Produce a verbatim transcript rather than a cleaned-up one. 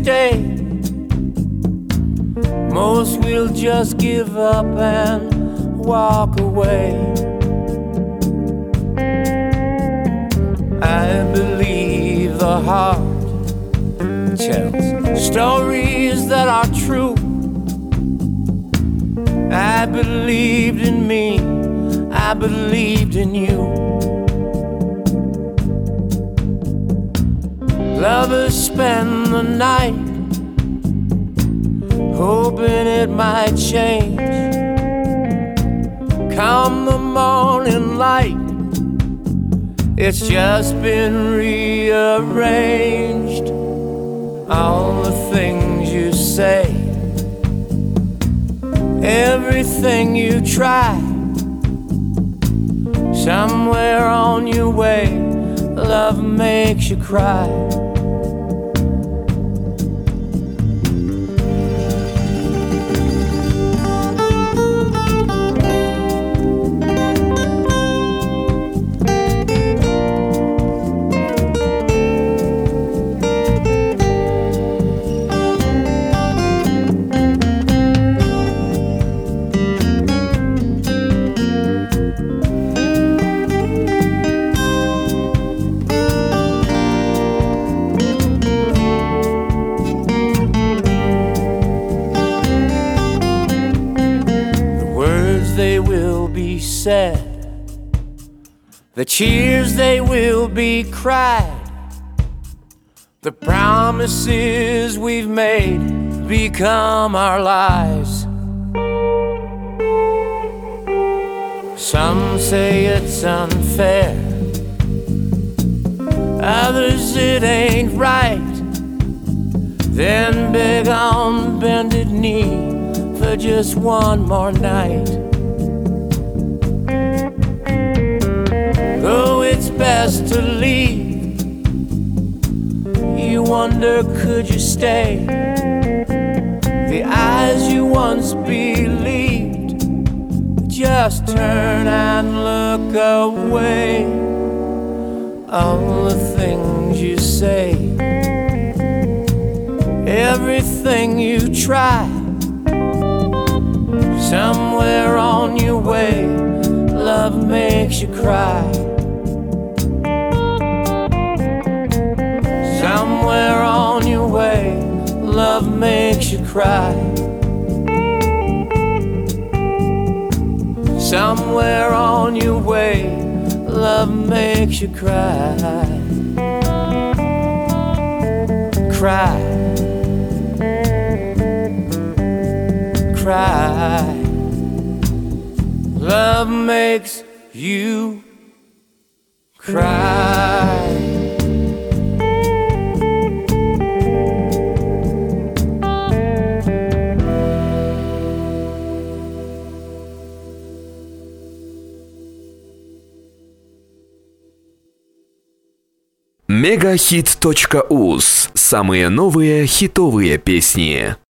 stay. Most will just give up and walk away. I believe the heart tells stories that are true. I believed in me, I believed in you. Lovers spend the night hoping it might change. Come the morning light, it's just been rearranged. All the things you say, everything you try, somewhere on your way, love makes you cry. Said, the tears they will be cried, the promises we've made become our lies. Some say it's unfair, others it ain't right. Then beg on bended knee for just one more night. Though it's best to leave, you wonder could you stay. The eyes you once believed just turn and look away. All the things you say, everything you try, somewhere on your way, love makes you cry. Somewhere on your way, love makes you cry. Somewhere on your way, love makes you cry. Cry. Cry. Love makes you cry. мегахит точка уз. Самые новые хитовые песни.